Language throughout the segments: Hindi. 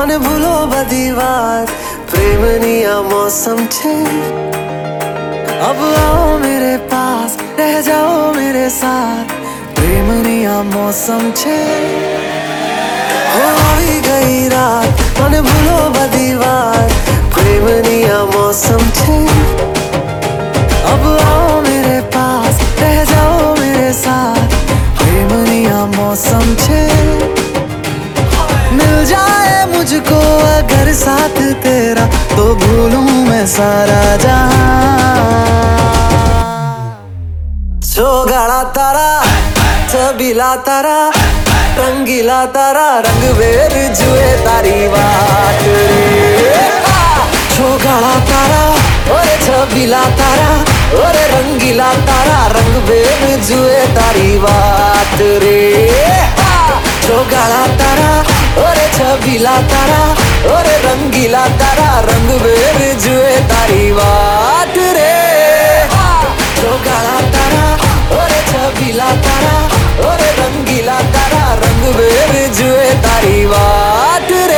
મને ભૂલો બધી વાત પ્રેમની આ मौसम છે अब आओ मेरे पास रह जाओ मेरे साथ प्रेमनी आ मौसम छे हो આવી ગઈ રાત મને ભૂલો બધી વાત प्रेमनी आ मौसम छे अब आओ मेरे पास रह जाओ मेरे साथ प्रेमनी आ मौसम छे मिल जाए मुझको अगर साथ तेरा तो भूलूं मैं सारा जहां छोगाड़ा तारा छबीला तारा रंगीला तारा रंग वेर जुए तारी वाट रे छोगाड़ा तारा ओरे छबीला तारा ओरे रंगीला तारा रंग वेर जुए तारी वाट रे छोगाड़ा तारा ओरे छबीला तारा ओरे रंगीला तारा रंग वेर जुए तारी वाट रे छोगाड़ा तारा ओरे छबीला तारा ओरे रंगीला तारा रंग वेर जुए तारी वाट रे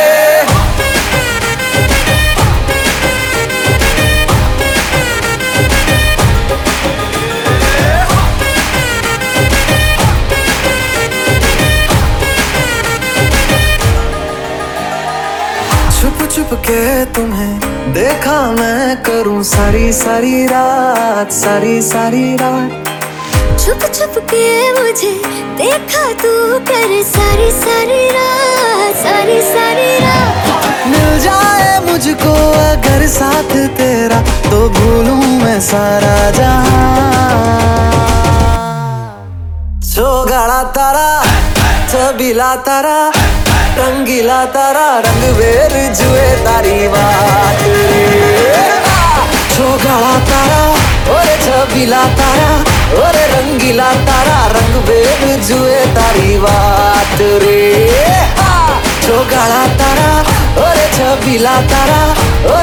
छुप छुप के तुम्हें देखा मैं करूं सारी सारी रात सारी सारी रात छुप छुप के मुझे देखा तू कर सारी सारी रात मिल जाए मुझको अगर साथ तेरा तो भूलूं मैं सारा जहां छोगाड़ा तारा छबीला तारा रंगीला तारा रंग वेर जुए तारी वाट रे छोगाड़ा तारा ओरे छबीला तारा ओरे रंगीला तारा रंग वेर जुए तारी वाट रे छोगाड़ा तारा ओरे छबीला तारा